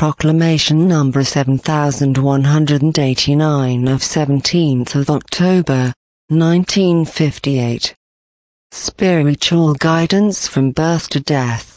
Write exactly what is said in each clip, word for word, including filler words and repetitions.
Proclamation number seven thousand one hundred eighty-nine of seventeenth of October, nineteen fifty-eight. Spiritual guidance from birth to death.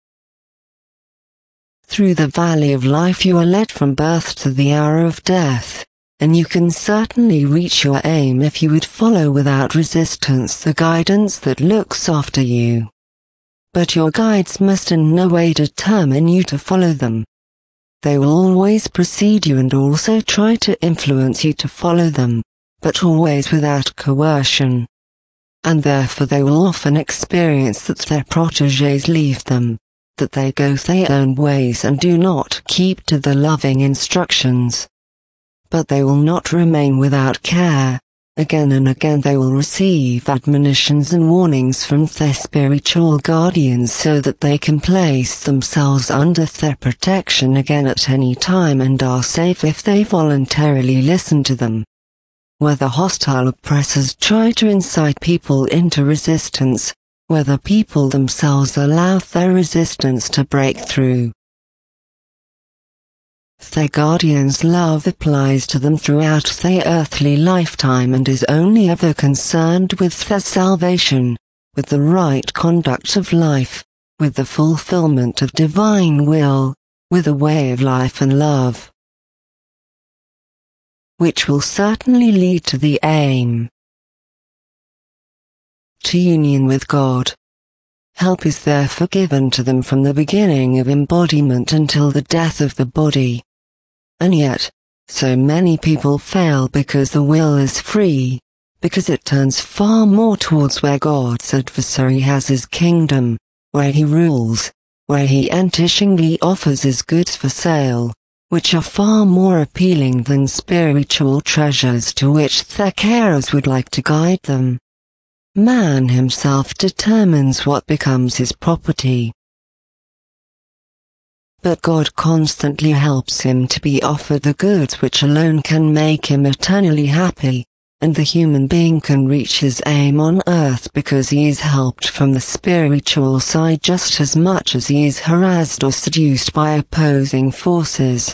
Through the valley of life you are led from birth to the hour of death, and you can certainly reach your aim if you would follow without resistance the guidance that looks after you. But your guides must in no way determine you to follow them. They will always precede you and also try to influence you to follow them, but always without coercion. And therefore they will often experience that their protégés leave them, that they go their own ways and do not keep to the loving instructions. But they will not remain without care. Again and again they will receive admonitions and warnings from their spiritual guardians so that they can place themselves under their protection again at any time and are safe if they voluntarily listen to them. Whether hostile oppressors try to incite people into resistance, whether people themselves allow their resistance to break through. Their guardian's love applies to them throughout their earthly lifetime and is only ever concerned with their salvation, with the right conduct of life, with the fulfillment of divine will, with a way of life and love, which will certainly lead to the aim. To union with God. Help is therefore given to them from the beginning of embodiment until the death of the body. And yet, so many people fail because the will is free, because it turns far more towards where God's adversary has his kingdom, where he rules, where he enticingly offers his goods for sale, which are far more appealing than spiritual treasures to which their carers would like to guide them. Man himself determines what becomes his property. But God constantly helps him to be offered the goods which alone can make him eternally happy, and the human being can reach his aim on earth because he is helped from the spiritual side just as much as he is harassed or seduced by opposing forces.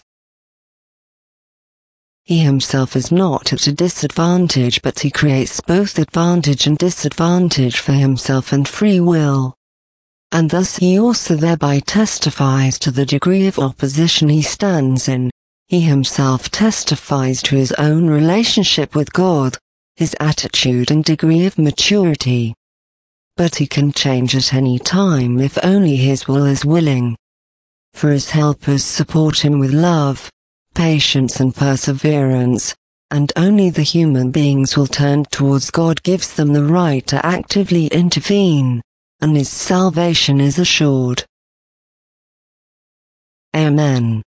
He himself is not at a disadvantage, but he creates both advantage and disadvantage for himself and free will. And thus he also thereby testifies to the degree of opposition he stands in. He himself testifies to his own relationship with God, his attitude and degree of maturity. But he can change at any time if only his will is willing. For his helpers support him with love, patience and perseverance, and only the human beings will turn towards God gives them the right to actively intervene, and his salvation is assured. Amen.